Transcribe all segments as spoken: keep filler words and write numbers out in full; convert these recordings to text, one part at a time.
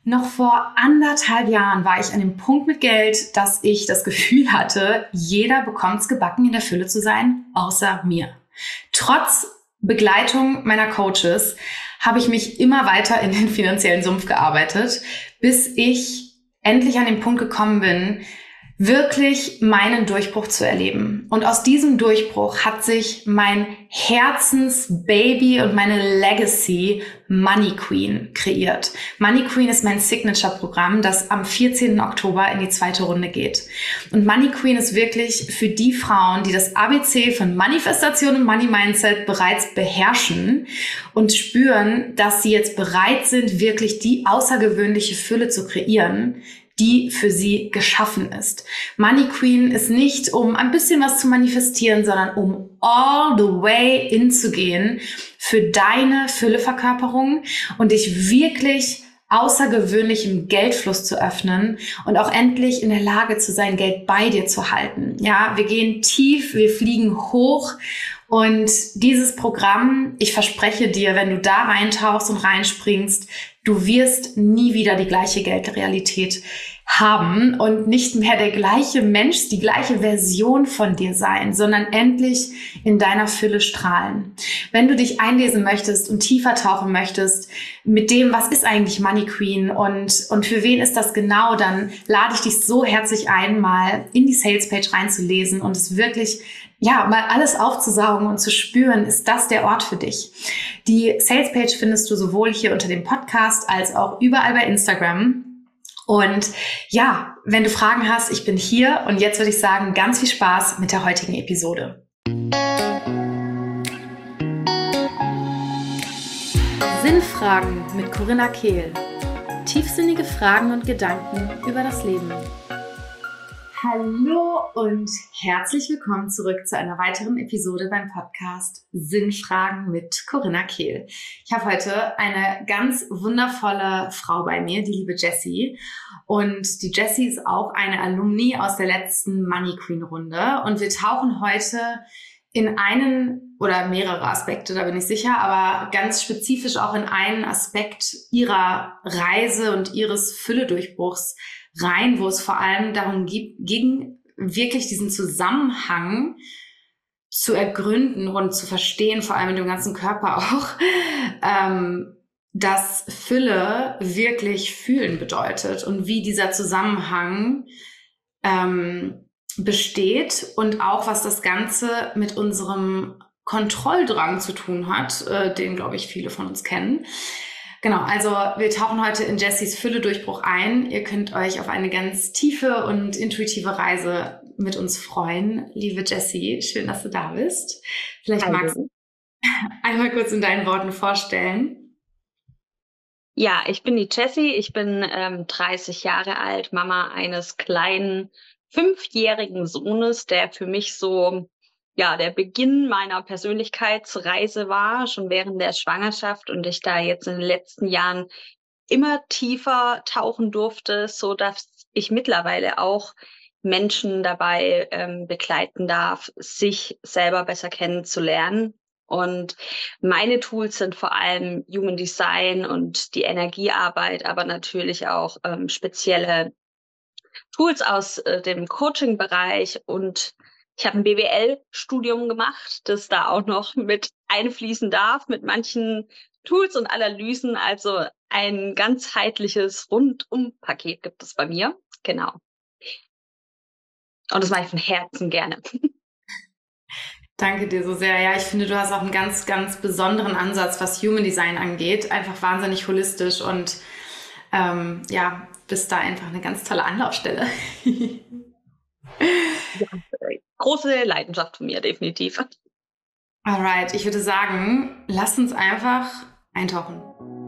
Noch vor anderthalb Jahren war ich an dem Punkt mit Geld, dass ich das Gefühl hatte, jeder bekommt's gebacken, in der Fülle zu sein, außer mir. Trotz Begleitung meiner Coaches habe ich mich immer weiter in den finanziellen Sumpf gearbeitet, bis ich endlich an den Punkt gekommen bin, wirklich meinen Durchbruch zu erleben. Und aus diesem Durchbruch hat sich mein Herzensbaby und meine Legacy Money Queen kreiert. Money Queen ist mein Signature-Programm, das am vierzehnten Oktober in die zweite Runde geht. Und Money Queen ist wirklich für die Frauen, die das A B C von Manifestation und Money Mindset bereits beherrschen und spüren, dass sie jetzt bereit sind, wirklich die außergewöhnliche Fülle zu kreieren, die für sie geschaffen ist. Money Queen ist nicht, um ein bisschen was zu manifestieren, sondern um all the way in zu gehen für deine Fülleverkörperung und dich wirklich außergewöhnlichem Geldfluss zu öffnen und auch endlich in der Lage zu sein, Geld bei dir zu halten. Ja, wir gehen tief, wir fliegen hoch. Und dieses Programm, ich verspreche dir, wenn du da reintauchst und reinspringst, du wirst nie wieder die gleiche Geldrealität haben und nicht mehr der gleiche Mensch, die gleiche Version von dir sein, sondern endlich in deiner Fülle strahlen. Wenn du dich einlesen möchtest und tiefer tauchen möchtest mit dem, was ist eigentlich Money Queen und, und für wen ist das genau, dann lade ich dich so herzlich ein, mal in die Sales Page reinzulesen und es wirklich ja, mal alles aufzusaugen und zu spüren, ist das der Ort für dich. Die Sales Page findest du sowohl hier unter dem Podcast als auch überall bei Instagram. Und ja, wenn du Fragen hast, ich bin hier und jetzt würde ich sagen, ganz viel Spaß mit der heutigen Episode. Sinnfragen mit Corinna Kehl. Tiefsinnige Fragen und Gedanken über das Leben. Hallo und herzlich willkommen zurück zu einer weiteren Episode beim Podcast Sinnfragen mit Corinna Kehl. Ich habe heute eine ganz wundervolle Frau bei mir, die liebe Jessie. Und die Jessie ist auch eine Alumni aus der letzten Money Queen Runde. Und wir tauchen heute in einen oder mehrere Aspekte, da bin ich sicher, aber ganz spezifisch auch in einen Aspekt ihrer Reise und ihres Fülledurchbruchs rein, wo es vor allem darum ging, wirklich diesen Zusammenhang zu ergründen und zu verstehen, vor allem mit dem ganzen Körper auch, ähm, dass Fülle wirklich fühlen bedeutet und wie dieser Zusammenhang ähm, besteht und auch, was das Ganze mit unserem Kontrolldrang zu tun hat, äh, den, glaube ich, viele von uns kennen. Genau, also wir tauchen heute in Jessies Fülledurchbruch ein. Ihr könnt euch auf eine ganz tiefe und intuitive Reise mit uns freuen. Liebe Jessie, schön, dass du da bist. Vielleicht Hallo. Magst du einmal kurz in deinen Worten vorstellen. Ja, ich bin die Jessie, ich bin ähm, dreißig Jahre alt, Mama eines kleinen fünfjährigen Sohnes, der für mich so ja der Beginn meiner Persönlichkeitsreise war, schon während der Schwangerschaft und ich da jetzt in den letzten Jahren immer tiefer tauchen durfte, so dass ich mittlerweile auch Menschen dabei ähm, begleiten darf, sich selber besser kennenzulernen. Und meine Tools sind vor allem Human Design und die Energiearbeit, aber natürlich auch ähm, spezielle Tools aus äh, dem Coaching-Bereich und ich habe ein B W L-Studium gemacht, das da auch noch mit einfließen darf, mit manchen Tools und Analysen. Also ein ganzheitliches Rundum-Paket gibt es bei mir. Genau. Und das mache ich von Herzen gerne. Danke dir so sehr. Ja, ich finde, du hast auch einen ganz, ganz besonderen Ansatz, was Human Design angeht. Einfach wahnsinnig holistisch und ähm, ja, bist da einfach eine ganz tolle Anlaufstelle. Ja, große Leidenschaft von mir, definitiv. Alright, ich würde sagen, lass uns einfach eintauchen.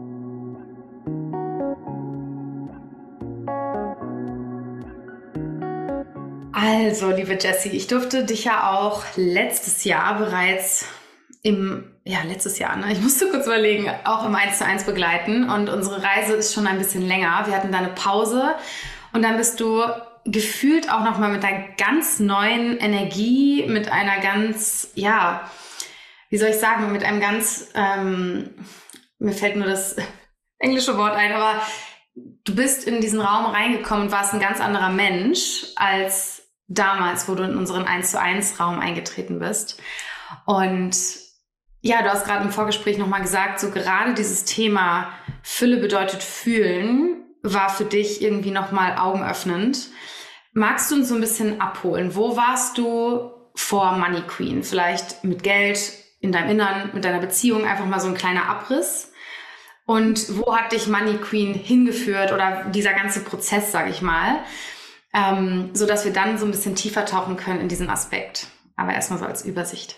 Also, liebe Jessie, ich durfte dich ja auch letztes Jahr bereits im, ja, letztes Jahr, ne? Ich musste kurz überlegen, auch im eins zu eins begleiten und unsere Reise ist schon ein bisschen länger. Wir hatten da eine Pause und dann bist du gefühlt auch nochmal mit einer ganz neuen Energie, mit einer ganz, ja, wie soll ich sagen, mit einem ganz, ähm, mir fällt nur das englische Wort ein, aber du bist in diesen Raum reingekommen und warst ein ganz anderer Mensch als damals, wo du in unseren eins zu eins Raum eingetreten bist. Und ja, du hast gerade im Vorgespräch nochmal gesagt, so gerade dieses Thema Fülle bedeutet fühlen war für dich irgendwie nochmal augenöffnend. Magst du uns so ein bisschen abholen? Wo warst du vor Money Queen? Vielleicht mit Geld in deinem Innern, mit deiner Beziehung, einfach mal so ein kleiner Abriss. Und wo hat dich Money Queen hingeführt oder dieser ganze Prozess, sage ich mal, ähm, so dass wir dann so ein bisschen tiefer tauchen können in diesen Aspekt. Aber erstmal so als Übersicht.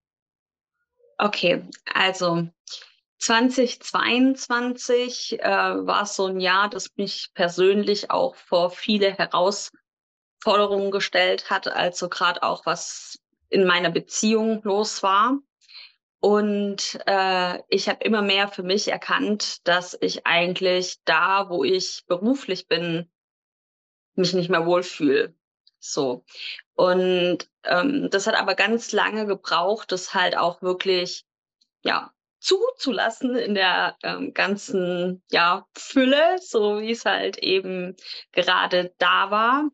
Okay, also zweitausendzweiundzwanzig äh, war es so ein Jahr, das mich persönlich auch vor viele Herausforderungen gestellt hat, also gerade auch was in meiner Beziehung los war. Und äh, ich habe immer mehr für mich erkannt, dass ich eigentlich da, wo ich beruflich bin, mich nicht mehr wohlfühle. So. Und ähm, das hat aber ganz lange gebraucht, das halt auch wirklich, ja, zuzulassen in der ähm, ganzen, ja, Fülle, so wie es halt eben gerade da war.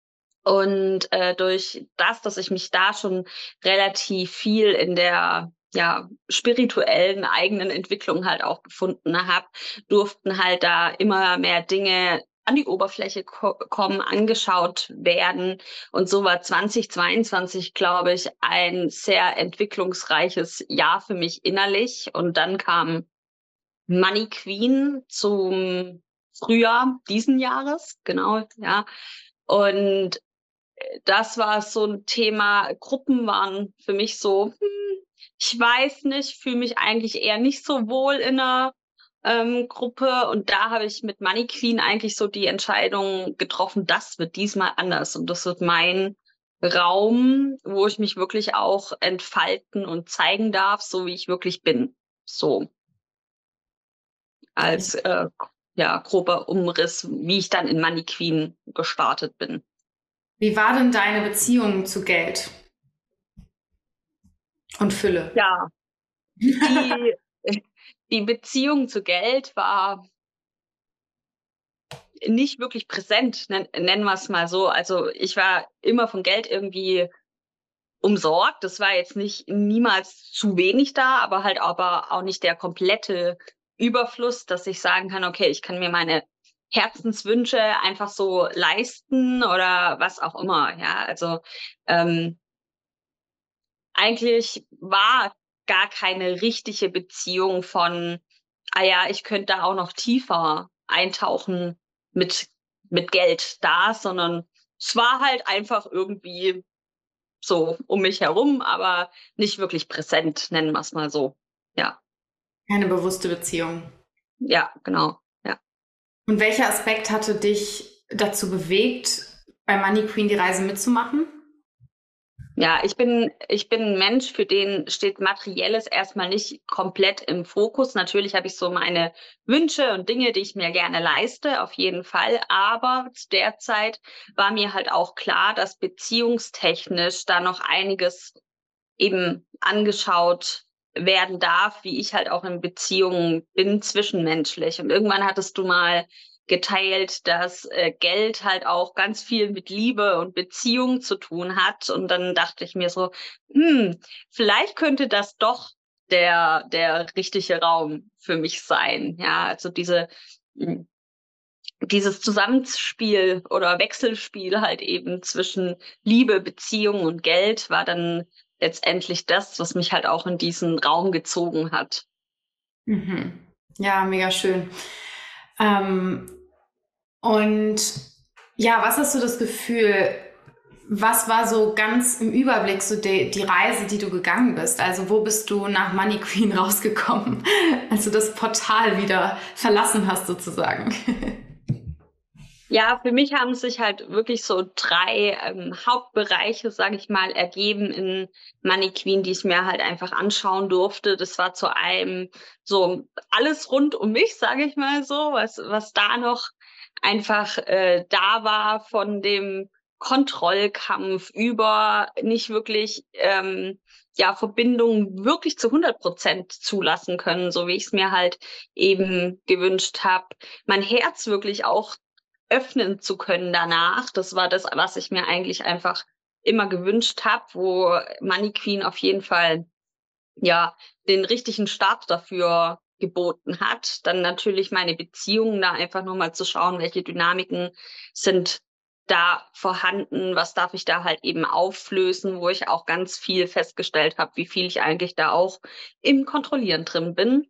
Und äh, durch das, dass ich mich da schon relativ viel in der ja spirituellen eigenen Entwicklung halt auch gefunden habe, durften halt da immer mehr Dinge an die Oberfläche ko kommen, angeschaut werden. Und so war zweitausendzweiundzwanzig, glaube ich, ein sehr entwicklungsreiches Jahr für mich innerlich. Und dann kam Money Queen zum Frühjahr diesen Jahres, genau, ja. Und das war so ein Thema. Gruppen waren für mich so, hm, ich weiß nicht, fühle mich eigentlich eher nicht so wohl in einer ähm, Gruppe. Und da habe ich mit Money Queen eigentlich so die Entscheidung getroffen, das wird diesmal anders. Und das wird mein Raum, wo ich mich wirklich auch entfalten und zeigen darf, so wie ich wirklich bin. So als äh, ja, grober Umriss, wie ich dann in Money Queen gestartet bin. Wie war denn deine Beziehung zu Geld und Fülle? Ja, die, die Beziehung zu Geld war nicht wirklich präsent, nen, nennen wir es mal so. Also ich war immer von Geld irgendwie umsorgt. Das war jetzt nicht niemals zu wenig da, aber halt aber auch nicht der komplette Überfluss, dass ich sagen kann, okay, ich kann mir meine Herzenswünsche einfach so leisten oder was auch immer. Ja, also ähm, eigentlich war gar keine richtige Beziehung von, ah ja, ich könnte da auch noch tiefer eintauchen mit, mit Geld da, sondern es war halt einfach irgendwie so um mich herum, aber nicht wirklich präsent, nennen wir es mal so. Ja, Keine bewusste Beziehung. ja, genau. Ja. Und welcher Aspekt hatte dich dazu bewegt, bei Money Queen die Reise mitzumachen? Ja, ich bin, ich bin ein Mensch, für den steht Materielles erstmal nicht komplett im Fokus. Natürlich habe ich so meine Wünsche und Dinge, die ich mir gerne leiste, auf jeden Fall. Aber zu der Zeit war mir halt auch klar, dass beziehungstechnisch da noch einiges eben angeschaut werden darf, wie ich halt auch in Beziehungen bin, zwischenmenschlich. Und irgendwann hattest du mal geteilt, dass äh, Geld halt auch ganz viel mit Liebe und Beziehung zu tun hat. Und dann dachte ich mir so, hm, vielleicht könnte das doch der, der richtige Raum für mich sein. Ja, also diese, mh, dieses Zusammenspiel oder Wechselspiel halt eben zwischen Liebe, Beziehung und Geld war dann letztendlich das, was mich halt auch in diesen Raum gezogen hat. Mhm. Ja, mega schön. Ähm, und ja, was hast du das Gefühl, was war so ganz im Überblick so die, die Reise, die du gegangen bist? Also wo bist du nach Money Queen rausgekommen, als du das Portal wieder verlassen hast sozusagen? Ja, für mich haben sich halt wirklich so drei ähm, Hauptbereiche, sage ich mal, ergeben in Money Queen, die ich mir halt einfach anschauen durfte. Das war zu einem so alles rund um mich, sage ich mal so, was was da noch einfach äh, da war, von dem Kontrollkampf über nicht wirklich ähm, ja, Verbindung wirklich zu hundert Prozent zulassen können, so wie ich es mir halt eben gewünscht habe. Mein Herz wirklich auch öffnen zu können danach. Das war das, was ich mir eigentlich einfach immer gewünscht habe, wo Money Queen auf jeden Fall ja den richtigen Start dafür geboten hat. Dann natürlich meine Beziehungen, da einfach nochmal zu schauen, welche Dynamiken sind da vorhanden, was darf ich da halt eben auflösen, wo ich auch ganz viel festgestellt habe, wie viel ich eigentlich da auch im Kontrollieren drin bin.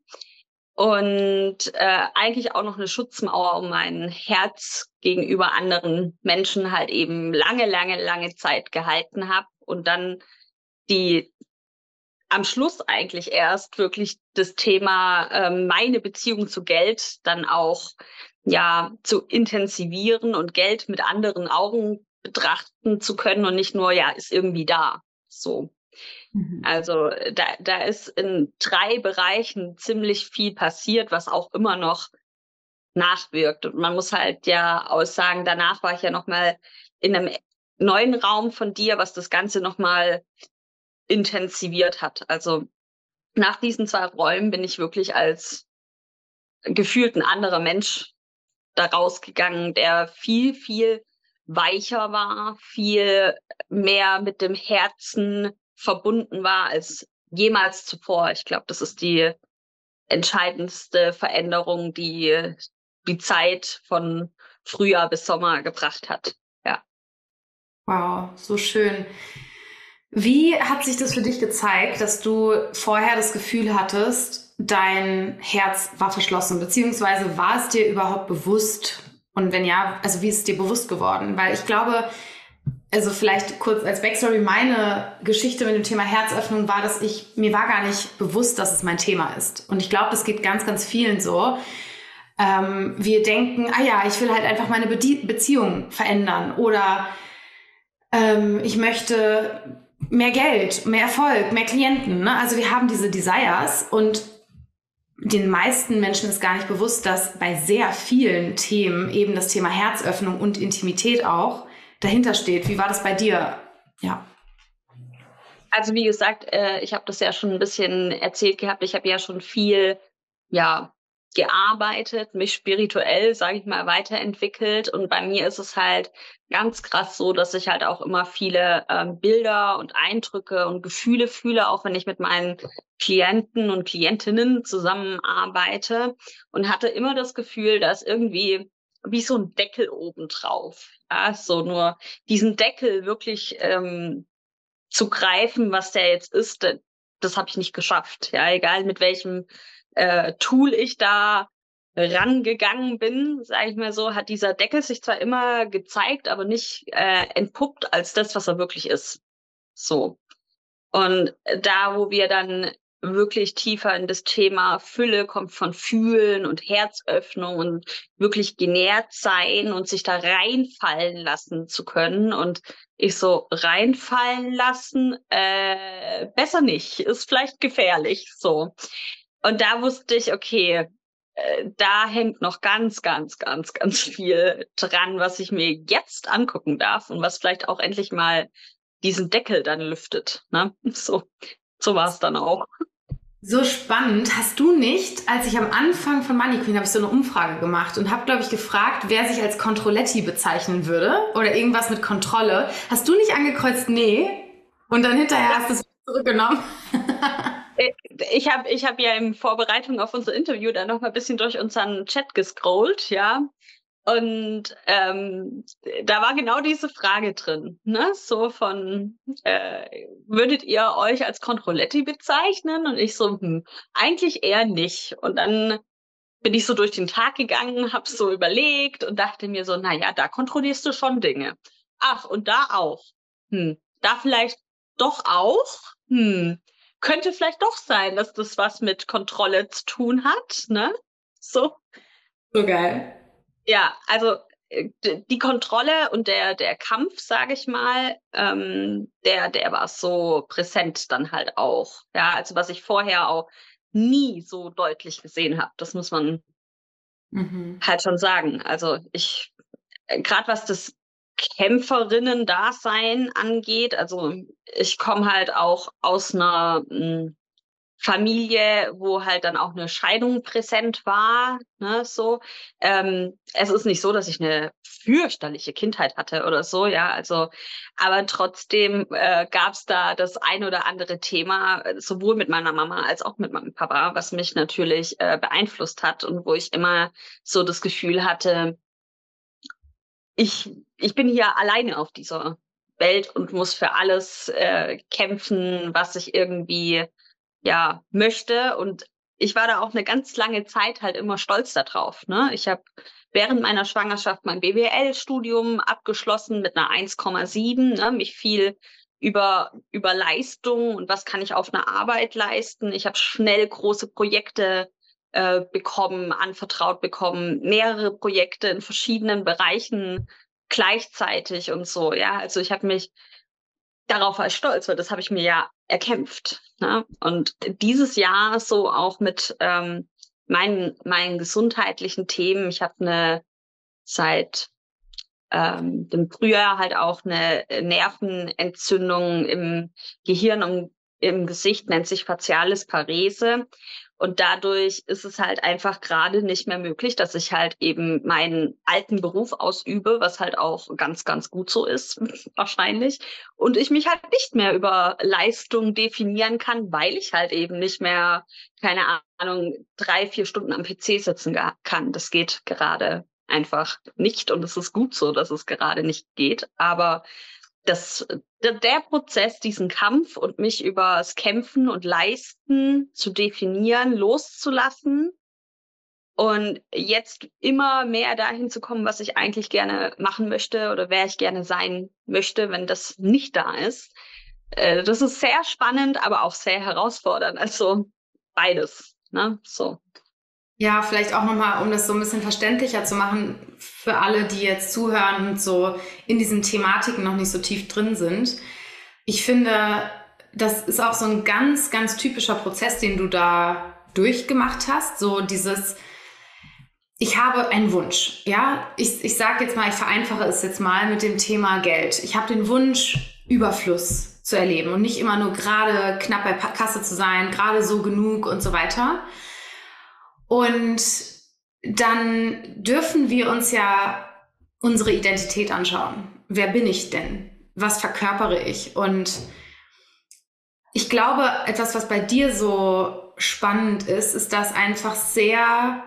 Und äh, eigentlich auch noch eine Schutzmauer um mein Herz gegenüber anderen Menschen halt eben lange, lange, lange Zeit gehalten habe und dann die am Schluss eigentlich erst wirklich das Thema ähm, meine Beziehung zu Geld dann auch ja zu intensivieren und Geld mit anderen Augen betrachten zu können und nicht nur, ja, ist irgendwie da. So. Mhm. Also da, da ist in drei Bereichen ziemlich viel passiert, was auch immer noch nachwirkt. Und man muss halt ja aussagen, danach war ich ja nochmal in einem neuen Raum von dir, was das Ganze nochmal intensiviert hat. Also nach diesen zwei Räumen bin ich wirklich als gefühlt ein anderer Mensch da rausgegangen, der viel, viel weicher war, viel mehr mit dem Herzen verbunden war als jemals zuvor. Ich glaube, das ist die entscheidendste Veränderung, die die Zeit von Frühjahr bis Sommer gebracht hat. Ja. Wow, so schön. Wie hat sich das für dich gezeigt, dass du vorher das Gefühl hattest, dein Herz war verschlossen, beziehungsweise war es dir überhaupt bewusst? Und wenn ja, also wie ist es dir bewusst geworden? Weil ich glaube, also vielleicht kurz als Backstory, meine Geschichte mit dem Thema Herzöffnung war, dass ich, mir war gar nicht bewusst, dass es mein Thema ist. Und ich glaube, das geht ganz, ganz vielen so. Ähm, wir denken, ah ja, ich will halt einfach meine Be- Beziehung verändern oder ähm, ich möchte mehr Geld, mehr Erfolg, mehr Klienten. Ne? Also wir haben diese Desires und den meisten Menschen ist gar nicht bewusst, dass bei sehr vielen Themen eben das Thema Herzöffnung und Intimität auch dahinter steht. Wie war das bei dir? Ja. Also wie gesagt, äh, ich habe das ja schon ein bisschen erzählt gehabt. Ich habe ja schon viel, ja, gearbeitet, mich spirituell, sage ich mal, weiterentwickelt. Und bei mir ist es halt ganz krass so, dass ich halt auch immer viele ähm, Bilder und Eindrücke und Gefühle fühle, auch wenn ich mit meinen Klienten und Klientinnen zusammenarbeite und hatte immer das Gefühl, dass irgendwie wie so ein Deckel obendrauf. Ja, so nur diesen Deckel wirklich ähm, zu greifen, was der jetzt ist, das, das habe ich nicht geschafft. Ja, egal mit welchem äh, Tool ich da rangegangen bin, sage ich mal so, hat dieser Deckel sich zwar immer gezeigt, aber nicht äh, entpuppt als das, was er wirklich ist. So. Und da, wo wir dann wirklich tiefer in das Thema Fülle kommt von Fühlen und Herzöffnung und wirklich genährt sein und sich da reinfallen lassen zu können. Und ich so reinfallen lassen, äh, besser nicht, ist vielleicht gefährlich, so. Und da wusste ich, okay, äh, da hängt noch ganz, ganz, ganz, ganz viel dran, was ich mir jetzt angucken darf und was vielleicht auch endlich mal diesen Deckel dann lüftet. Ne? So, so war es dann auch. So spannend. Hast du nicht, als ich am Anfang von Money Queen habe ich so eine Umfrage gemacht und habe, glaube ich, gefragt, wer sich als Controletti bezeichnen würde oder irgendwas mit Kontrolle. Hast du nicht angekreuzt, nee? Und dann hinterher hast du es zurückgenommen? Ich habe ich hab ja in Vorbereitung auf unser Interview dann noch mal ein bisschen durch unseren Chat gescrollt, ja. Und ähm, da war genau diese Frage drin, ne? So von, äh, würdet ihr euch als Controletti bezeichnen? Und ich so, hm, eigentlich eher nicht. Und dann bin ich so durch den Tag gegangen, habe so überlegt und dachte mir so, na ja, da kontrollierst du schon Dinge. Ach, und da auch. Hm, da vielleicht doch auch? Hm, könnte vielleicht doch sein, dass das was mit Kontrolle zu tun hat, ne? So. So geil. Ja, also äh, d- die Kontrolle und der der Kampf, sage ich mal, ähm, der der war so präsent dann halt auch. Ja, also was ich vorher auch nie so deutlich gesehen habe. Das muss man Mhm. halt schon sagen. Also ich, äh, gerade was das Kämpferinnen-Dasein angeht. Also ich komme halt auch aus einer mh, Familie, wo halt dann auch eine Scheidung präsent war, ne, so. Ähm, es ist nicht so, dass ich eine fürchterliche Kindheit hatte oder so, ja, also, aber trotzdem äh, gab es da das ein oder andere Thema, äh, sowohl mit meiner Mama als auch mit meinem Papa, was mich natürlich äh, beeinflusst hat und wo ich immer so das Gefühl hatte, ich, ich bin hier alleine auf dieser Welt und muss für alles äh, kämpfen, was ich irgendwie ja möchte. Und ich war da auch eine ganz lange Zeit halt immer stolz darauf. Ne? Ich habe während meiner Schwangerschaft mein B W L-Studium abgeschlossen mit einer eins Komma sieben. Ne? Mich viel über über Leistung und was kann ich auf einer Arbeit leisten. Ich habe schnell große Projekte äh, bekommen, anvertraut bekommen, mehrere Projekte in verschiedenen Bereichen gleichzeitig und so. Ja, also ich habe mich darauf war ich stolz, weil das habe ich mir ja erkämpft. Ne? Und dieses Jahr so auch mit ähm, meinen, meinen gesundheitlichen Themen. Ich habe eine seit ähm, dem Frühjahr halt auch eine Nervenentzündung im Gehirn und im Gesicht, nennt sich Facialis Parese. Und dadurch ist es halt einfach gerade nicht mehr möglich, dass ich halt eben meinen alten Beruf ausübe, was halt auch ganz, ganz gut so ist, wahrscheinlich. Und ich mich halt nicht mehr über Leistung definieren kann, weil ich halt eben nicht mehr, keine Ahnung, drei, vier Stunden am P C sitzen kann. Das geht gerade einfach nicht. Und es ist gut so, dass es gerade nicht geht. Aber das, der, der Prozess, diesen Kampf und mich über das Kämpfen und Leisten zu definieren, loszulassen und jetzt immer mehr dahin zu kommen, was ich eigentlich gerne machen möchte oder wer ich gerne sein möchte, wenn das nicht da ist. Äh, das ist sehr spannend, aber auch sehr herausfordernd. Also beides, ne? So. Ja, vielleicht auch nochmal, um das so ein bisschen verständlicher zu machen für alle, die jetzt zuhören und so in diesen Thematiken noch nicht so tief drin sind. Ich finde, das ist auch so ein ganz, ganz typischer Prozess, den du da durchgemacht hast. So dieses, ich habe einen Wunsch. Ja, ich, ich sage jetzt mal, ich vereinfache es jetzt mal mit dem Thema Geld. Ich habe den Wunsch, Überfluss zu erleben und nicht immer nur gerade knapp bei Kasse zu sein, gerade so genug und so weiter. Und dann dürfen wir uns ja unsere Identität anschauen. Wer bin ich denn? Was verkörpere ich? Und ich glaube, etwas, was bei dir so spannend ist, ist, dass einfach sehr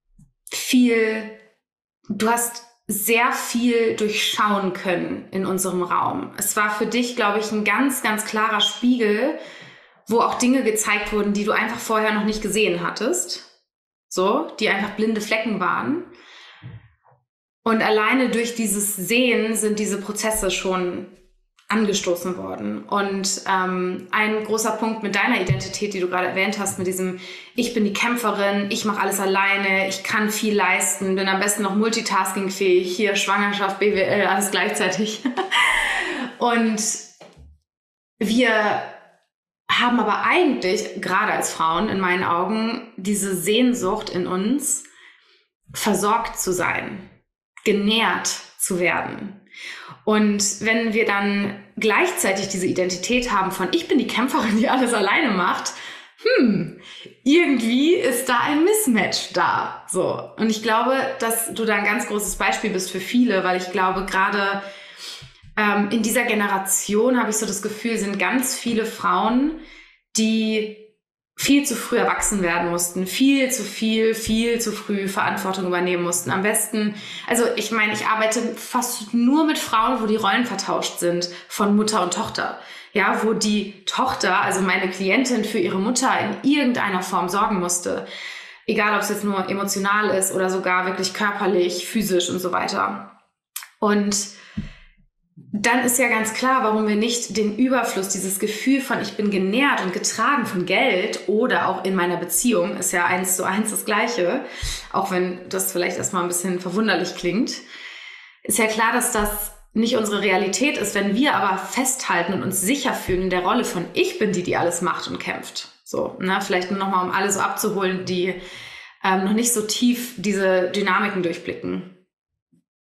viel, du hast sehr viel durchschauen können in unserem Raum. Es war für dich, glaube ich, ein ganz, ganz klarer Spiegel, wo auch Dinge gezeigt wurden, die du einfach vorher noch nicht gesehen hattest. So, die einfach blinde Flecken waren. Und alleine durch dieses Sehen sind diese Prozesse schon angestoßen worden. Und ähm, ein großer Punkt mit deiner Identität, die du gerade erwähnt hast, mit diesem, ich bin die Kämpferin, ich mache alles alleine, ich kann viel leisten, bin am besten noch multitaskingfähig, hier Schwangerschaft, B W L, alles gleichzeitig. Und wir haben aber eigentlich, gerade als Frauen in meinen Augen, diese Sehnsucht in uns, versorgt zu sein, genährt zu werden. Und wenn wir dann gleichzeitig diese Identität haben von, ich bin die Kämpferin, die alles alleine macht, hm, irgendwie ist da ein Mismatch da. So. Und ich glaube, dass du da ein ganz großes Beispiel bist für viele, weil ich glaube, gerade Ähm, in dieser Generation habe ich so das Gefühl, sind ganz viele Frauen, die viel zu früh erwachsen werden mussten, viel zu viel, viel zu früh Verantwortung übernehmen mussten. Am besten, also ich meine, ich arbeite fast nur mit Frauen, wo die Rollen vertauscht sind von Mutter und Tochter. Ja, wo die Tochter, also meine Klientin, für ihre Mutter in irgendeiner Form sorgen musste. Egal, ob es jetzt nur emotional ist oder sogar wirklich körperlich, physisch und so weiter. Und dann ist ja ganz klar, warum wir nicht den Überfluss, dieses Gefühl von ich bin genährt und getragen von Geld oder auch in meiner Beziehung, ist ja eins zu eins das Gleiche, auch wenn das vielleicht erstmal ein bisschen verwunderlich klingt, ist ja klar, dass das nicht unsere Realität ist, wenn wir aber festhalten und uns sicher fühlen in der Rolle von ich bin die, die alles macht und kämpft. So, ne? Vielleicht nur nochmal, um alle so abzuholen, die ähm, noch nicht so tief diese Dynamiken durchblicken.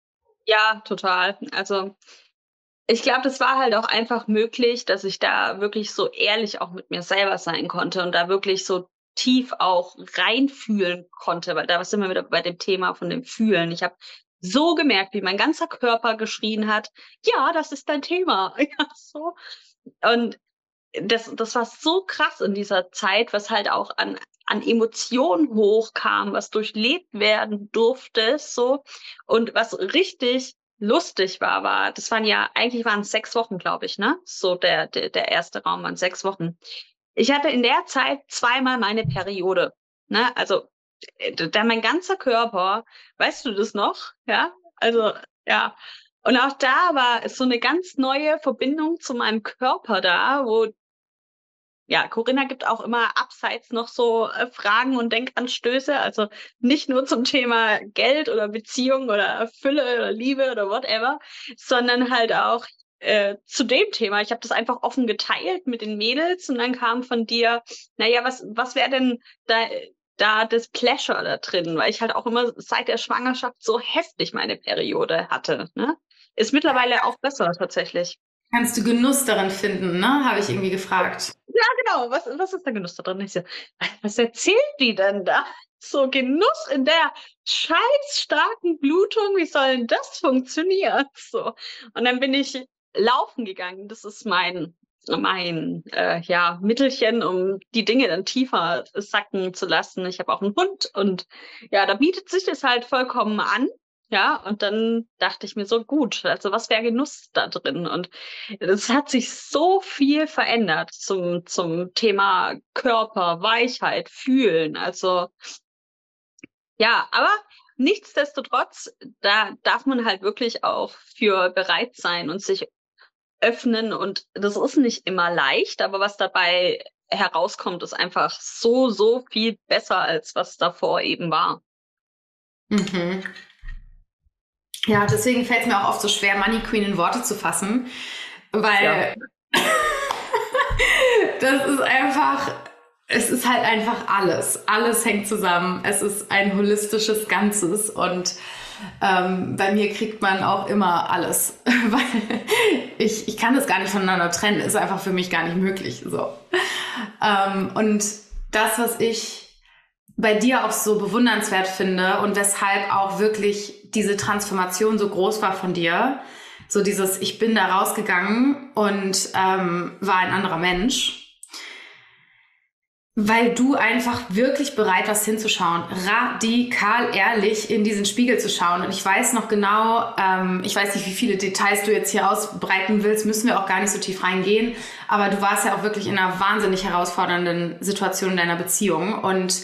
Ja, total. Also ich glaube, das war halt auch einfach möglich, dass ich da wirklich so ehrlich auch mit mir selber sein konnte und da wirklich so tief auch reinfühlen konnte, weil da sind wir wieder bei dem Thema von dem Fühlen. Ich habe so gemerkt, wie mein ganzer Körper geschrien hat: „Ja, das ist dein Thema." Ja, so. Und das das war so krass in dieser Zeit, was halt auch an an Emotionen hochkam, was durchlebt werden durfte, so. Und was richtig lustig war, war das waren ja eigentlich waren's sechs Wochen, glaube ich, ne? So der der der erste Raum waren sechs Wochen. Ich hatte in der Zeit zweimal meine Periode, ne? Also, äh, da mein ganzer Körper, weißt du das noch? Ja? Also, ja. Und auch da war so 'ne ganz neue Verbindung zu meinem Körper da, wo ja, Corinna gibt auch immer abseits noch so, äh, Fragen und Denkanstöße, also nicht nur zum Thema Geld oder Beziehung oder Fülle oder Liebe oder whatever, sondern halt auch, äh, zu dem Thema. Ich habe das einfach offen geteilt mit den Mädels und dann kam von dir: „Na ja, was was wäre denn da da das Pleasure da drin?" Weil ich halt auch immer seit der Schwangerschaft so heftig meine Periode hatte, ne? Ist mittlerweile auch besser tatsächlich. Kannst du Genuss darin finden, ne? Habe ich irgendwie gefragt. Ja, genau. Was was ist der Genuss da drin? Ich so: „Was was erzählt die denn da? So Genuss in der scheiß starken Blutung, wie soll 'n das funktionieren?" So. Und dann bin ich laufen gegangen. Das ist mein mein, äh, ja, Mittelchen, um die Dinge dann tiefer sacken zu lassen. Ich habe auch 'n Hund und ja, da bietet sich das halt vollkommen an. Ja, und dann dachte ich mir so: „Gut, also was wäre Genuss da drin?" Und es hat sich so viel verändert zum zum Thema Körper, Weichheit, Fühlen. Also, ja, aber nichtsdestotrotz, da darf man halt wirklich auch für bereit sein und sich öffnen und das ist nicht immer leicht, aber was dabei herauskommt, ist einfach so, so viel besser, als was davor eben war. Mhm. Ja, deswegen fällt es mir auch oft so schwer, Money Queen in Worte zu fassen, Ja. weil das ist einfach, es ist halt einfach alles. Alles hängt zusammen. Es ist ein holistisches Ganzes und ähm, bei mir kriegt man auch immer alles, weil ich, ich kann das gar nicht voneinander trennen. Ist einfach für mich gar nicht möglich. So. Ähm, und das, was ich bei dir auch so bewundernswert finde und weshalb auch wirklich diese Transformation so groß war von dir, so dieses, ich bin da rausgegangen und ähm, war ein anderer Mensch, weil du einfach wirklich bereit warst hinzuschauen, radikal ehrlich in diesen Spiegel zu schauen. Und ich weiß noch genau, ähm, ich weiß nicht, wie viele Details du jetzt hier ausbreiten willst, müssen wir auch gar nicht so tief reingehen, aber du warst ja auch wirklich in einer wahnsinnig herausfordernden Situation in deiner Beziehung und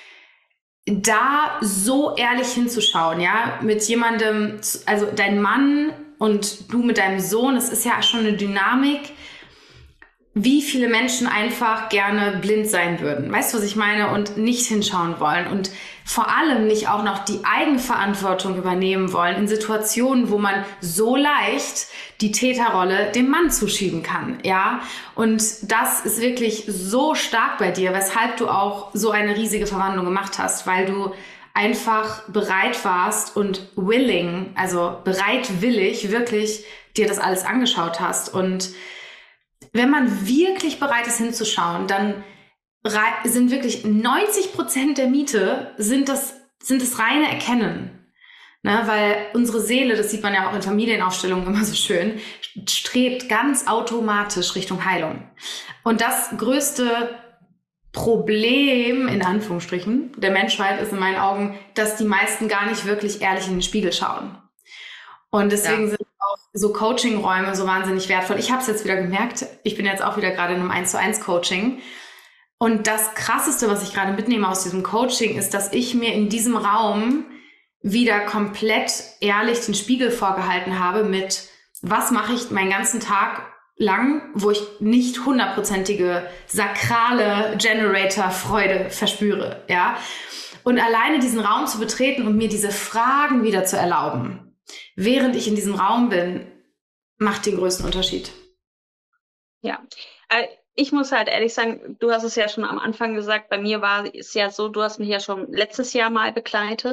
da so ehrlich hinzuschauen, ja, mit jemandem, also dein Mann und du mit deinem Sohn, das ist ja schon eine Dynamik, wie viele Menschen einfach gerne blind sein würden. Weißt du, was ich meine? Und nicht hinschauen wollen und vor allem nicht auch noch die Eigenverantwortung übernehmen wollen in Situationen, wo man so leicht die Täterrolle dem Mann zuschieben kann, ja? Und das ist wirklich so stark bei dir, weshalb du auch so eine riesige Verwandlung gemacht hast, weil du einfach bereit warst und willing, also bereitwillig wirklich dir das alles angeschaut hast. Und wenn man wirklich bereit ist hinzuschauen, dann sind wirklich neunzig Prozent der Miete sind das, sind das reine Erkennen. Ne, weil unsere Seele, das sieht man ja auch in Familienaufstellungen immer so schön, strebt ganz automatisch Richtung Heilung. Und das größte Problem, in Anführungsstrichen, der Menschheit ist in meinen Augen, dass die meisten gar nicht wirklich ehrlich in den Spiegel schauen. Und deswegen ja. sind auch so Coaching-Räume so wahnsinnig wertvoll. Ich habe es jetzt wieder gemerkt, ich bin jetzt auch wieder gerade in einem eins zu eins Coaching. Und das Krasseste, was ich gerade mitnehme aus diesem Coaching, ist, dass ich mir in diesem Raum wieder komplett ehrlich den Spiegel vorgehalten habe mit, was mache ich meinen ganzen Tag lang, wo ich nicht hundertprozentige sakrale Generator-Freude verspüre, ja. Und alleine diesen Raum zu betreten und mir diese Fragen wieder zu erlauben, während ich in diesem Raum bin, macht den größten Unterschied. Ja, ich muss halt ehrlich sagen, du hast es ja schon am Anfang gesagt, bei mir war es ja so, du hast mich ja schon letztes Jahr mal begleitet.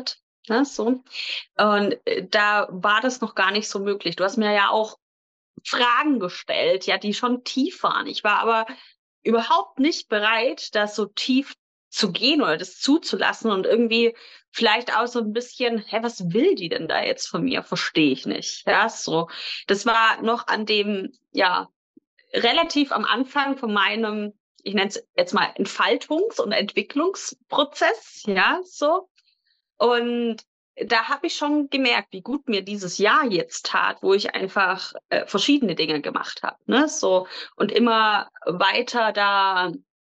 Ne, so. Und äh, da war das noch gar nicht so möglich. Du hast mir ja auch Fragen gestellt, ja, die schon tief waren. Ich war aber überhaupt nicht bereit, das so tief zu gehen oder das zuzulassen und irgendwie vielleicht auch so ein bisschen, hä, was will die denn da jetzt von mir? Verstehe ich nicht. Ja, so. Das war noch an dem, ja, relativ am Anfang von meinem, ich nenne es jetzt mal Entfaltungs- und Entwicklungsprozess, ja, so. Und da habe ich schon gemerkt, wie gut mir dieses Jahr jetzt tat, wo ich einfach äh, verschiedene Dinge gemacht habe, ne, so und immer weiter da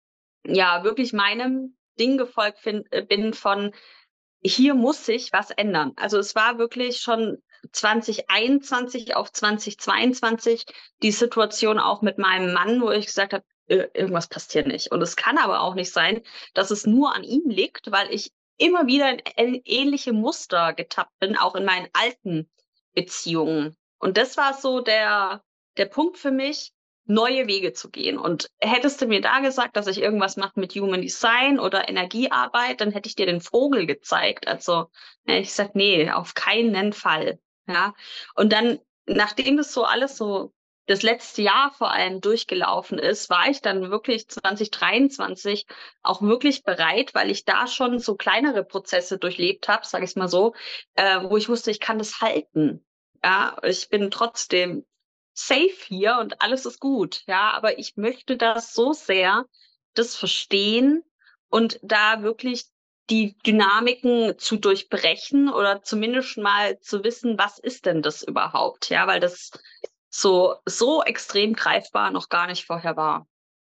ja wirklich meinem Ding gefolgt fin- äh, bin von hier muss sich was ändern. Also es war wirklich schon zwanzig einundzwanzig auf zwanzig zweiundzwanzig die Situation auch mit meinem Mann, wo ich gesagt habe, äh, irgendwas passt hier nicht. Und es kann aber auch nicht sein, dass es nur an ihm liegt, weil ich immer wieder in ä- ähnliche Muster getappt bin, auch in meinen alten Beziehungen. Und das war so der, der Punkt für mich, neue Wege zu gehen. Und hättest du mir da gesagt, dass ich irgendwas mache mit Human Design oder Energiearbeit, dann hätte ich dir den Vogel gezeigt. Also ja, ich sag, nee, auf keinen Fall. Ja. Und dann, nachdem das so alles so das letzte Jahr vor allem durchgelaufen ist, war ich dann wirklich zwanzig dreiundzwanzig auch wirklich bereit, weil ich da schon so kleinere Prozesse durchlebt habe, sage ich mal so, äh, wo ich wusste, ich kann das halten. Ja, ich bin trotzdem safe hier und alles ist gut. Ja, aber ich möchte das so sehr, das verstehen und da wirklich die Dynamiken zu durchbrechen oder zumindest mal zu wissen, was ist denn das überhaupt? Ja, weil das so, so extrem greifbar noch gar nicht vorher war.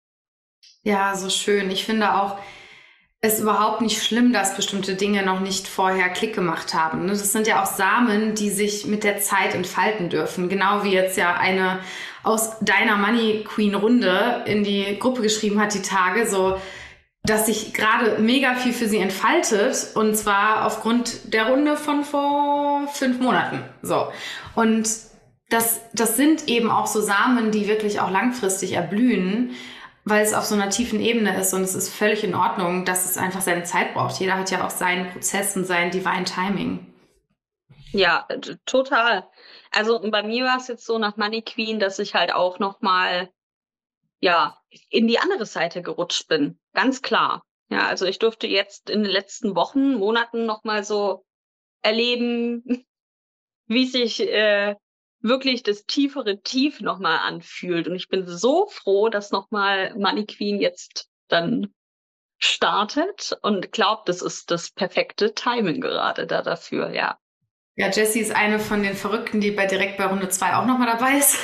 Ja, so schön. Ich finde auch, es ist überhaupt nicht schlimm, dass bestimmte Dinge noch nicht vorher Klick gemacht haben. Ne? Das sind ja auch Samen, die sich mit der Zeit entfalten dürfen. Genau wie jetzt ja eine aus deiner Money Queen Runde in die Gruppe geschrieben hat, die Tage, so, dass sich gerade mega viel für sie entfaltet. Und zwar aufgrund der Runde von vor fünf Monaten. So. Und das, das sind eben auch so Samen, die wirklich auch langfristig erblühen, weil es auf so einer tiefen Ebene ist und es ist völlig in Ordnung, dass es einfach seine Zeit braucht. Jeder hat ja auch seinen Prozess und sein Divine Timing. Ja, t- total. Also bei mir war es jetzt so nach Money Queen, dass ich halt auch noch mal ja in die andere Seite gerutscht bin, ganz klar. Ja, also ich durfte jetzt in den letzten Wochen, Monaten noch mal so erleben, wie sich äh, wirklich das tiefere Tief noch mal anfühlt. Und ich bin so froh, dass noch mal Money Queen jetzt dann startet und glaubt, das ist das perfekte Timing gerade da dafür, ja. Ja, Jessie ist eine von den Verrückten, die bei direkt bei Runde zwei auch nochmal dabei ist.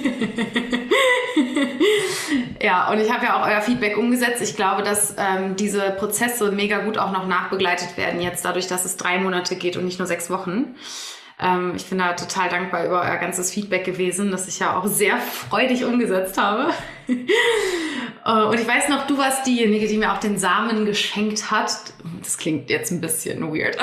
Ja, und ich habe ja auch euer Feedback umgesetzt. Ich glaube, dass ähm, diese Prozesse mega gut auch noch nachbegleitet werden jetzt, dadurch, dass es drei Monate geht und nicht nur sechs Wochen. Ähm, ich bin da total dankbar über euer ganzes Feedback gewesen, das ich ja auch sehr freudig umgesetzt habe. Und ich weiß noch, du warst diejenige, die mir auch den Samen geschenkt hat. Das klingt jetzt ein bisschen weird.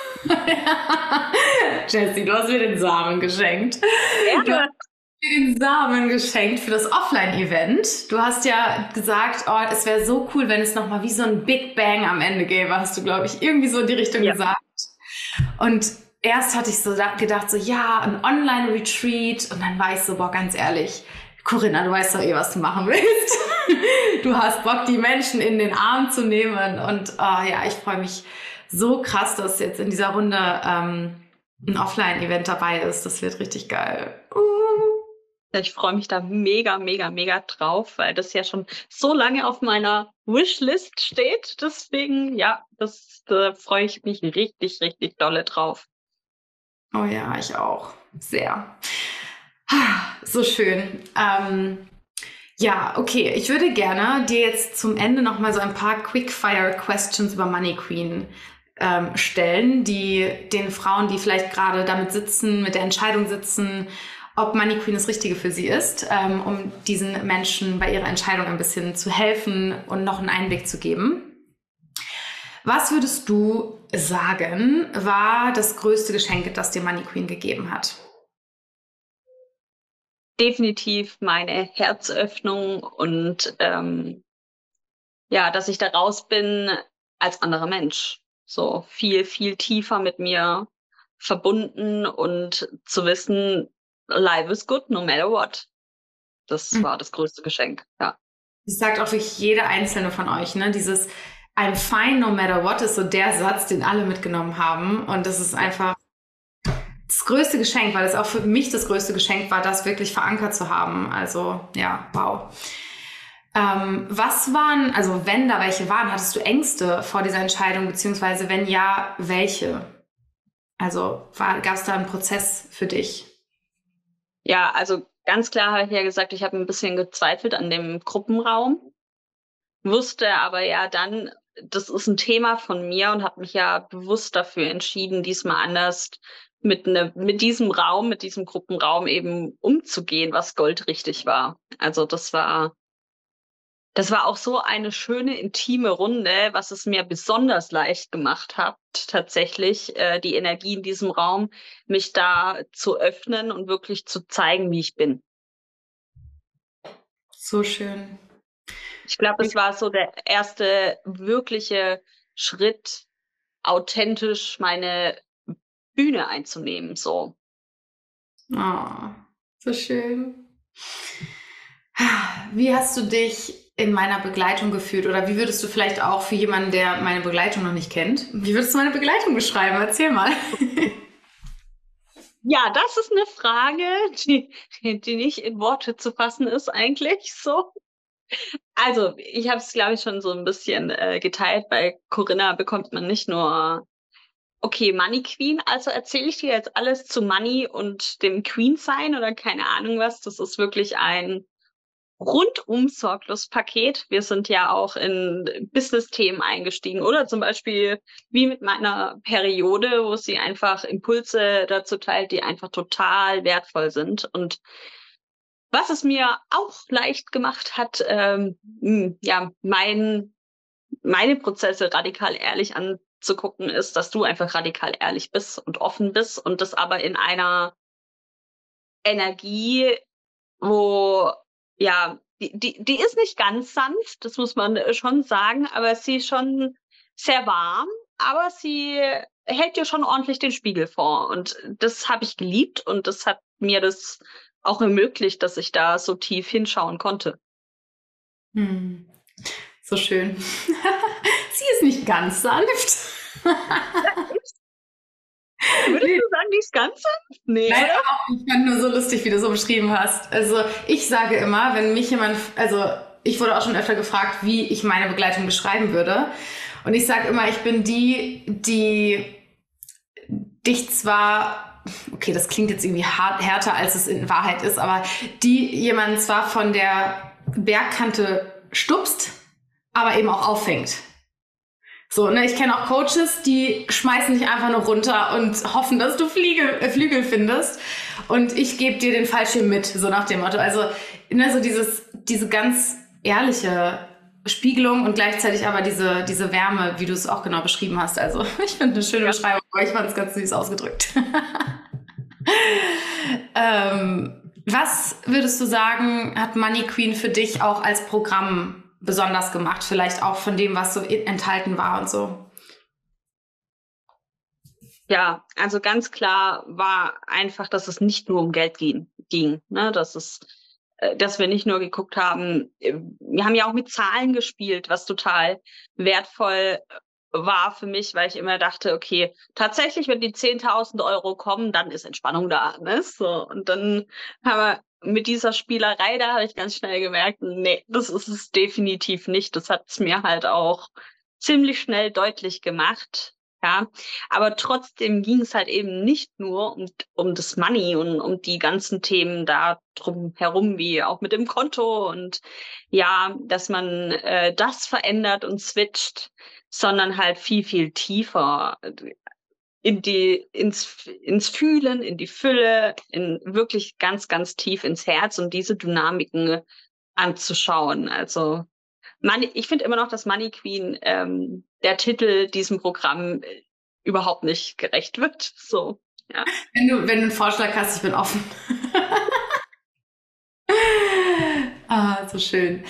Jessie, du hast mir den Samen geschenkt. Du hast mir den Samen geschenkt für das Offline-Event. Du hast ja gesagt, oh, es wäre so cool, wenn es nochmal wie so ein Big Bang am Ende gäbe, hast du, glaube ich, irgendwie so in die Richtung Ja. gesagt. Und erst hatte ich so gedacht, so ja, ein Online-Retreat. Und dann war ich so, boah, ganz ehrlich, Corinna, du weißt doch eh, was du machen willst. Du hast Bock, die Menschen in den Arm zu nehmen. Und oh, ja, ich freue mich so krass, dass jetzt in dieser Runde ähm, ein Offline-Event dabei ist. Das wird richtig geil. Uh. Ich freue mich da mega, mega, mega drauf, weil das ja schon so lange auf meiner Wishlist steht. Deswegen, ja, das da freue ich mich richtig, richtig dolle drauf. Oh ja, ich auch. Sehr. So schön. Ähm, ja, okay. Ich würde gerne dir jetzt zum Ende noch mal so ein paar Quick-Fire-Questions über Money Queen ähm, stellen, die den Frauen, die vielleicht gerade damit sitzen, mit der Entscheidung sitzen, ob Money Queen das Richtige für sie ist, ähm, um diesen Menschen bei ihrer Entscheidung ein bisschen zu helfen und noch einen Einblick zu geben. Was würdest du sagen, war das größte Geschenk, das dir Money Queen gegeben hat? Definitiv meine Herzöffnung und ähm, ja, dass ich da raus bin als anderer Mensch. So viel, viel tiefer mit mir verbunden und zu wissen, life is good no matter what. Das war das größte Geschenk, ja. Das sagt auch wirklich jede einzelne von euch, ne? Dieses I'm fine no matter what ist so der Satz, den alle mitgenommen haben. Und das ist einfach das größte Geschenk, weil es auch für mich das größte Geschenk war, das wirklich verankert zu haben. Also, ja, wow. Ähm, was waren, also wenn da welche waren, hattest du Ängste vor dieser Entscheidung, beziehungsweise wenn ja, welche? Also gab es da einen Prozess für dich? Ja, also ganz klar habe ich ja gesagt, ich habe ein bisschen gezweifelt an dem Gruppenraum, wusste aber ja dann, das ist ein Thema von mir und habe mich ja bewusst dafür entschieden, diesmal anders mit, ne, mit diesem Raum, mit diesem Gruppenraum eben umzugehen, was goldrichtig war. Also das war Das war auch so eine schöne, intime Runde, was es mir besonders leicht gemacht hat, tatsächlich äh, die Energie in diesem Raum, mich da zu öffnen und wirklich zu zeigen, wie ich bin. So schön. Ich glaube, es war so der erste wirkliche Schritt, authentisch meine Bühne einzunehmen, so. Oh, so schön. Wie hast du dich in meiner Begleitung gefühlt? Oder wie würdest du vielleicht auch für jemanden, der meine Begleitung noch nicht kennt, wie würdest du meine Begleitung beschreiben? Erzähl mal. Ja, das ist eine Frage, die, die nicht in Worte zu fassen ist eigentlich so. Also, ich habe es, glaube ich, schon so ein bisschen äh, geteilt. Bei Corinna bekommt man nicht nur, okay, Money Queen, also erzähle ich dir jetzt alles zu Money und dem Queen sein oder keine Ahnung was. Das ist wirklich ein rundum sorglos Paket. Wir sind ja auch in Business-Themen eingestiegen oder zum Beispiel wie mit meiner Periode, wo sie einfach Impulse dazu teilt, die einfach total wertvoll sind. Und was es mir auch leicht gemacht hat, ähm, ja, mein, meine Prozesse radikal ehrlich anzugucken, ist, dass du einfach radikal ehrlich bist und offen bist und das aber in einer Energie, wo, ja, die, die, die ist nicht ganz sanft, das muss man schon sagen, aber sie ist schon sehr warm, aber sie hält dir schon ordentlich den Spiegel vor. Und das habe ich geliebt und das hat mir das auch ermöglicht, dass ich da so tief hinschauen konnte. Hm. So schön. Sie ist nicht ganz sanft. Würdest du sagen, die ist ganz sanft? Nee, Nein, oder? auch, ich fand nur so lustig, wie du so beschrieben hast. Also ich sage immer, wenn mich jemand, also ich wurde auch schon öfter gefragt, wie ich meine Begleitung beschreiben würde. Und ich sage immer, ich bin die, die dich zwar, okay, das klingt jetzt irgendwie hart, härter, als es in Wahrheit ist, aber die jemanden zwar von der Bergkante stupst, aber eben auch auffängt. So, ne, ich kenne auch Coaches, die schmeißen dich einfach nur runter und hoffen, dass du Fliegel, äh, Flügel findest. Und ich gebe dir den Fallschirm mit, so nach dem Motto. Also, ne, so dieses, diese ganz ehrliche Spiegelung und gleichzeitig aber diese, diese Wärme, wie du es auch genau beschrieben hast. Also, ich finde eine schöne Beschreibung, aber ich fand es ganz süß ausgedrückt. ähm, was würdest du sagen, hat Money Queen für dich auch als Programm besonders gemacht, vielleicht auch von dem, was so enthalten war und so? Ja, also ganz klar war einfach, dass es nicht nur um Geld ging, ging, ne, dass es, äh, dass wir nicht nur geguckt haben, äh, wir haben ja auch mit Zahlen gespielt, was total wertvoll war für mich, weil ich immer dachte, okay, tatsächlich, wenn die zehntausend Euro kommen, dann ist Entspannung da, ne, so, und dann haben wir mit dieser Spielerei, da habe ich ganz schnell gemerkt, nee, das ist es definitiv nicht. Das hat es mir halt auch ziemlich schnell deutlich gemacht. Ja, aber trotzdem ging es halt eben nicht nur um, um das Money und um die ganzen Themen da drum herum, wie auch mit dem Konto und ja, dass man äh, das verändert und switcht, sondern halt viel, viel tiefer in die, ins, ins Fühlen, in die Fülle, in wirklich ganz, ganz tief ins Herz und diese Dynamiken anzuschauen. Also Money, ich finde immer noch, dass Money Queen ähm, der Titel diesem Programm äh, überhaupt nicht gerecht wird. So, ja. Wenn du, wenn du einen Vorschlag hast, ich bin offen. Ah, so schön.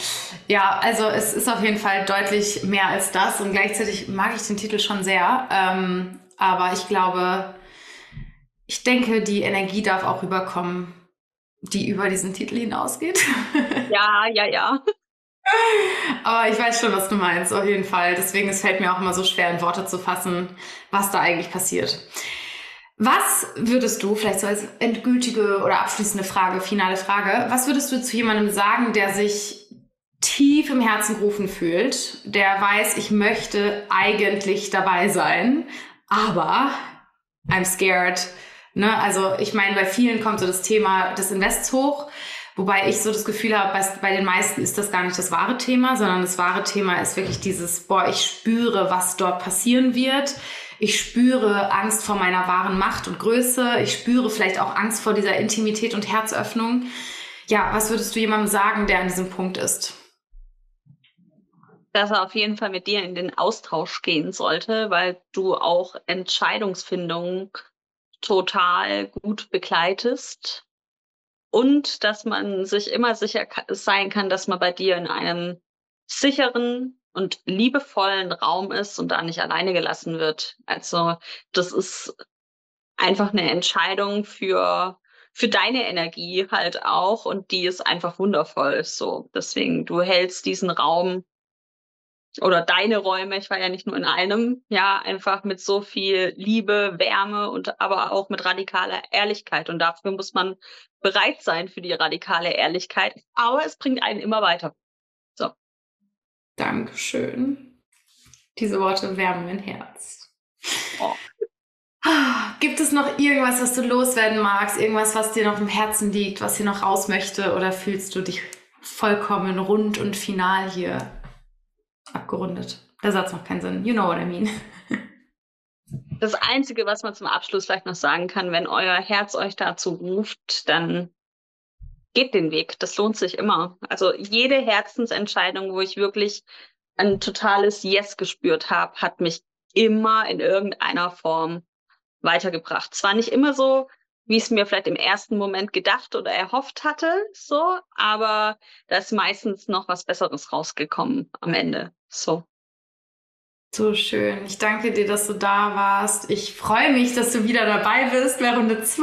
Ja, also es ist auf jeden Fall deutlich mehr als das und gleichzeitig mag ich den Titel schon sehr. Ähm, aber ich glaube, ich denke, die Energie darf auch rüberkommen, die über diesen Titel hinausgeht. Ja, ja, ja. Aber ich weiß schon, was du meinst, auf jeden Fall. Deswegen es fällt mir auch immer so schwer, in Worte zu fassen, was da eigentlich passiert. Was würdest du, vielleicht so als endgültige oder abschließende Frage, finale Frage, was würdest du zu jemandem sagen, der sich tief im Herzen gerufen fühlt, der weiß, ich möchte eigentlich dabei sein, aber I'm scared. Ne? Also ich meine, bei vielen kommt so das Thema des Invests hoch, wobei ich so das Gefühl habe, bei, bei den meisten ist das gar nicht das wahre Thema, sondern das wahre Thema ist wirklich dieses, boah, ich spüre, was dort passieren wird. Ich spüre Angst vor meiner wahren Macht und Größe. Ich spüre vielleicht auch Angst vor dieser Intimität und Herzöffnung. Ja, was würdest du jemandem sagen, der an diesem Punkt ist? Dass er auf jeden Fall mit dir in den Austausch gehen sollte, weil du auch Entscheidungsfindung total gut begleitest und dass man sich immer sicher sein kann, dass man bei dir in einem sicheren und liebevollen Raum ist und da nicht alleine gelassen wird. Also das ist einfach eine Entscheidung für für deine Energie halt auch und die ist einfach wundervoll. So, deswegen du hältst diesen Raum oder deine Räume, ich war ja nicht nur in einem, ja, einfach mit so viel Liebe, Wärme und aber auch mit radikaler Ehrlichkeit. Und dafür muss man bereit sein für die radikale Ehrlichkeit. Aber es bringt einen immer weiter. So. Dankeschön. Diese Worte wärmen mein Herz. Oh. Gibt es noch irgendwas, was du loswerden magst? Irgendwas, was dir noch im Herzen liegt, was hier noch raus möchte? Oder fühlst du dich vollkommen rund und final hier abgerundet? Der Satz macht keinen Sinn. You know what I mean. Das Einzige, was man zum Abschluss vielleicht noch sagen kann, wenn euer Herz euch dazu ruft, dann geht den Weg. Das lohnt sich immer. Also jede Herzensentscheidung, wo ich wirklich ein totales Yes gespürt habe, hat mich immer in irgendeiner Form weitergebracht. Zwar nicht immer so, wie ich es mir vielleicht im ersten Moment gedacht oder erhofft hatte, so, aber da ist meistens noch was Besseres rausgekommen am Ende. So. So schön. Ich danke dir, dass du da warst. Ich freue mich, dass du wieder dabei bist bei Runde zwei.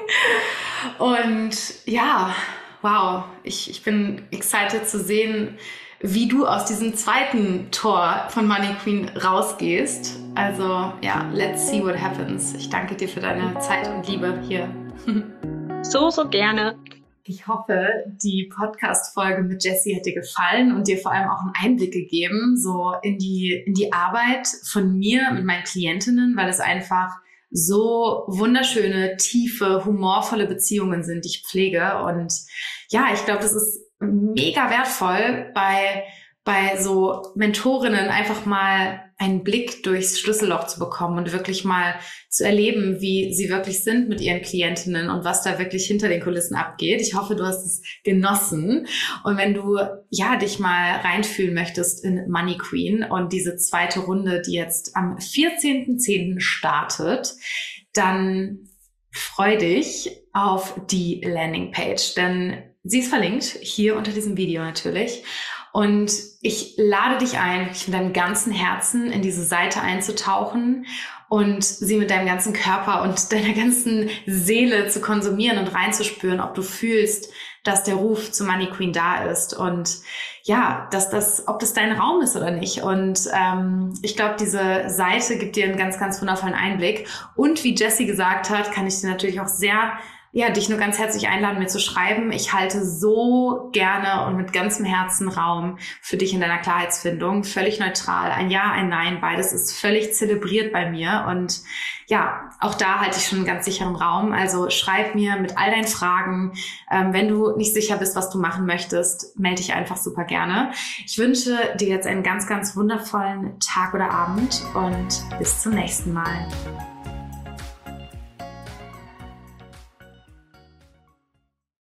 Und ja, wow, ich, ich bin excited zu sehen, wie du aus diesem zweiten Tor von Money Queen rausgehst. Also ja, let's see what happens. Ich danke dir für deine Zeit und Liebe hier. So, so gerne. Ich hoffe, die Podcast-Folge mit Jessie hat dir gefallen und dir vor allem auch einen Einblick gegeben, so in die, in die Arbeit von mir mit meinen Klientinnen, weil es einfach so wunderschöne, tiefe, humorvolle Beziehungen sind, die ich pflege. Und ja, ich glaube, das ist mega wertvoll, bei, bei so Mentorinnen einfach mal einen Blick durchs Schlüsselloch zu bekommen und wirklich mal zu erleben, wie sie wirklich sind mit ihren Klientinnen und was da wirklich hinter den Kulissen abgeht. Ich hoffe, du hast es genossen. Und wenn du ja dich mal reinfühlen möchtest in Money Queen und diese zweite Runde, die jetzt am vierzehnten zehnten startet, dann freu dich auf die Landingpage, denn sie ist verlinkt hier unter diesem Video natürlich. Und ich lade dich ein, wirklich mit deinem ganzen Herzen in diese Seite einzutauchen und sie mit deinem ganzen Körper und deiner ganzen Seele zu konsumieren und reinzuspüren, ob du fühlst, dass der Ruf zu Money Queen da ist und ja, dass das, ob das dein Raum ist oder nicht. Und ähm, ich glaube, diese Seite gibt dir einen ganz, ganz wundervollen Einblick. Und wie Jessie gesagt hat, kann ich dir natürlich auch sehr ja, dich nur ganz herzlich einladen, mir zu schreiben. Ich halte so gerne und mit ganzem Herzen Raum für dich in deiner Klarheitsfindung. Völlig neutral. Ein Ja, ein Nein. Beides ist völlig zelebriert bei mir. Und ja, auch da halte ich schon einen ganz sicheren Raum. Also schreib mir mit all deinen Fragen. Ähm, wenn du nicht sicher bist, was du machen möchtest, melde dich einfach super gerne. Ich wünsche dir jetzt einen ganz, ganz wundervollen Tag oder Abend und bis zum nächsten Mal.